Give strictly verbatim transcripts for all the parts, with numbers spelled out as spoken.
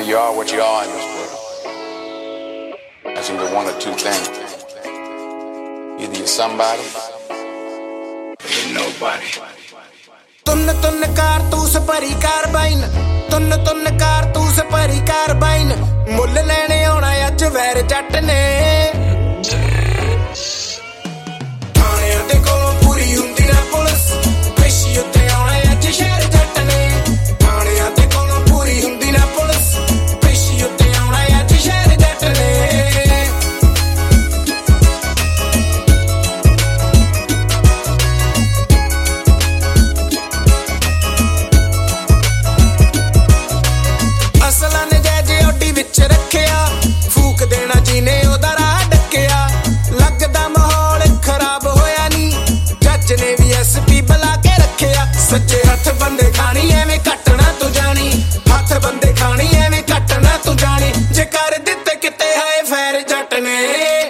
you are what you are in this world. That's either one or two things. Either you're somebody or you're nobody. तुन्न तुन्न कारतूस भरी carbine तुन्न तुन्न कारतूस भरी carbine मुੱਲ ਲੈਣੇ ਆਉਣਾ ਅੱਜ ਵੈਰ ਜੱਟ ਨੇ ਥਾਣਿਆਂ ਦੇ ਕੋਲੋਂ ਪੂਰੀ ਹੁੰਦੀ ਨਾ ਪੁਲਿਸ ਪੇਸ਼ੀ ਉੱਤੇ ਆਉਣਾ ਅੱਜ ਸ਼ਹਿਰ ਜੱਟ ਨੇ ਥਾਣਿਆਂ ਦੇ ਕੋਲੋਂ ਪੂਰੀ ਹੁੰਦੀ ਨਾ ਪੁਲਿਸ ਪੇਸ਼ੀ ਉੱਤੇ ਆਉਣਾ ਅੱਜ ਸ਼ਹਿਰ ਜੱਟ ਨੇ सच्चे हथ बंदे खानी एवें कटना तू जानी हथ बंदे खानी एवें कटना तू जानी जे कर दिते किते हाय फैर जट ने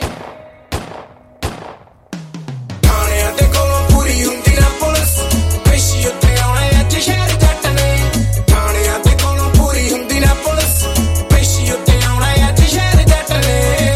थाणियां दे कोलों पूरी हुंदी ना पुलिस पेशी उत्ते आउणा अज शहर जट ने थाणियां दे कोलों पूरी हुंदी ना पुलिस पेशी उत्ते आउणा अज शहर जट ने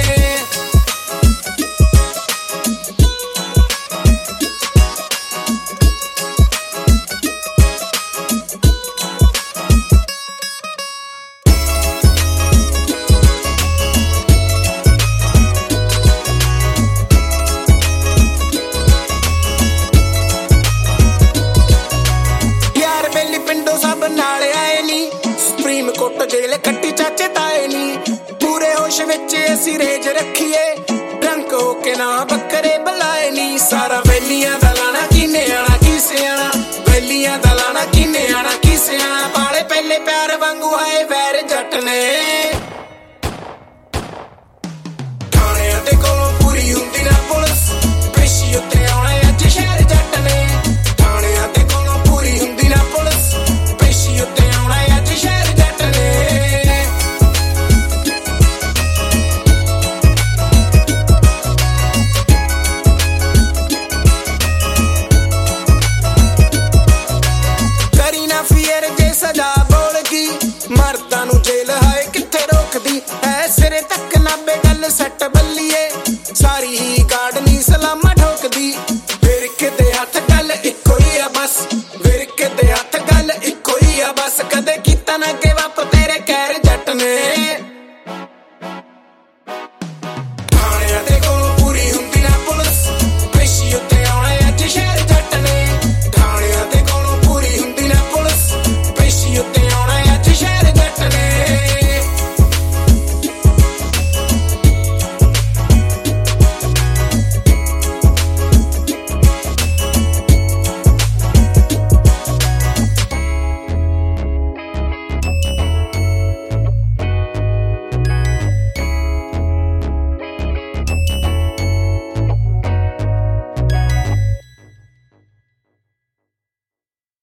कोट जेल कट्टी चाचे ताए नी पूरे होश विच असी रेज रखिए ड्रंक होके ना बकरे बुलाए नी सारा वेलियां दा लाना किने आना किसे आना वेलियां दा लाना किने आना किसे आना बाले पहले प्यार वांगू आए वैर जट ने थाणियां दे कोलों पूरी हुंदी ना पुलिस पेशी उत्ते आउणा अज शहर जट ने थाणियां दे कोलों पूरी हुंदी ना पुलिस पेशी उत्ते आउणा अज शहर मर्दां नूं जेल हाए कित्थे रोकदी ऐ सिरे तक नाबे गल सट